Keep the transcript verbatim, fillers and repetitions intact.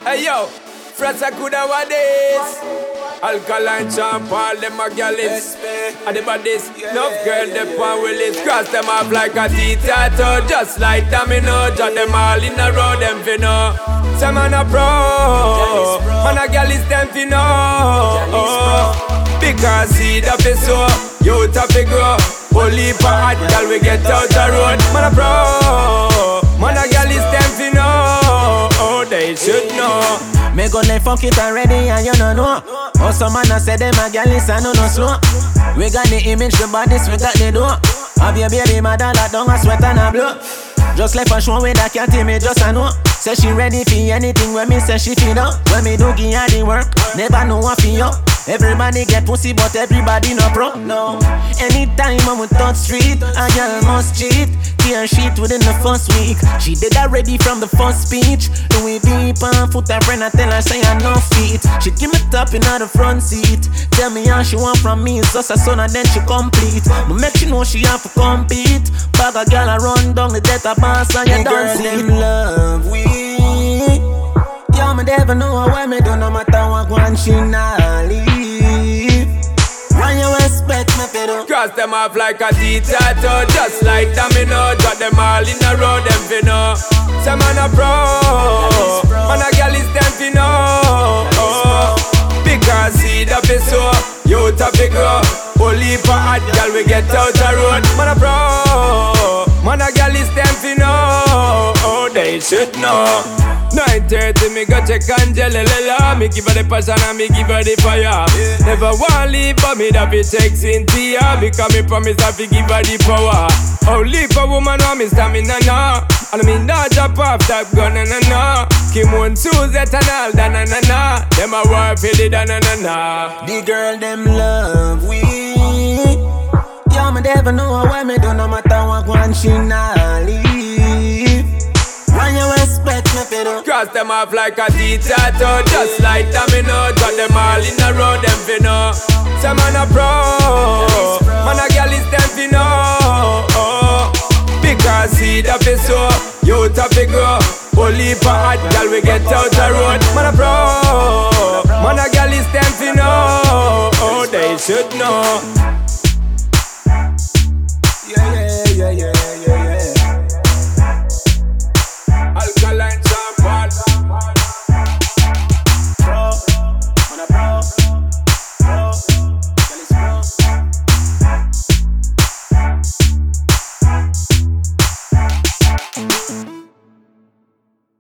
Hey yo, Frats a good nowadays. Alkaline champ, all them a gallus. And the bodies, enough girl, the pan willis. Cross them off like a T-tattoo. Just like domino, jot them all in a row, them finna. Some man a pro, man a gallus, them finna. Because see the face so, you top it grow. Only for hot girl, we get out the road. Man a pro, man a gallus, them finna. Oh, they should know. Me go left fuck it already and you no know. Oh, some man a say them a gyal is a no no slow. We got the image, the bodies, we got the dough. Have your baby mother that down a sweat and a blow. Just left a show with that cat me just a know. Say she ready for anything when me say she feel up. When me do give her the work, never know what for you. Everybody get pussy but everybody no pro. No. Anytime I'm with touch street, a girl must cheat. Tear sheet within the first week. She did already from the first speech. Louis V pan foot her friend, I tell her say I no feet. She give me top in the front seat. Tell me how she want from me, it's just a son and then she complete. But make she know she have to compete. Bag a girl a run down the death of boss and you don't see them love we. Yo, me never know why me do no matter what one she not leave. Why you expect me to do? Cross them off like a T-tattoo. Just like domino, drop them all in a row, them finna. Some man a pro, man a gal is them finna. Because see the face so, you top it grow. Only for hot gal we get out the road. Man a pro, man a gal is them finna. Oh, they should know. nine thirty, me go check Angela. Me give her the passion and me give her the fire. Yeah. Never want leave, but me that be check Cynthia. Because me promise that we give her the power. Only for woman want me stamina now. And me not drop off that gun na na na. Kim one Suzette and all da na na na. Them a war for the da na na na. The girl them love we. Yo, me never know why me do no matter what one she not leave. Why you expect me to do? Cross them off like a T-tattoo. Just like domino, drop them all in a row, them finna. Some man a pro, man a gal is them finna. Because see the face so, you top it grow. Only for hot gal we get out the road. Man a pro, man a gal is them finna. Oh, they should know.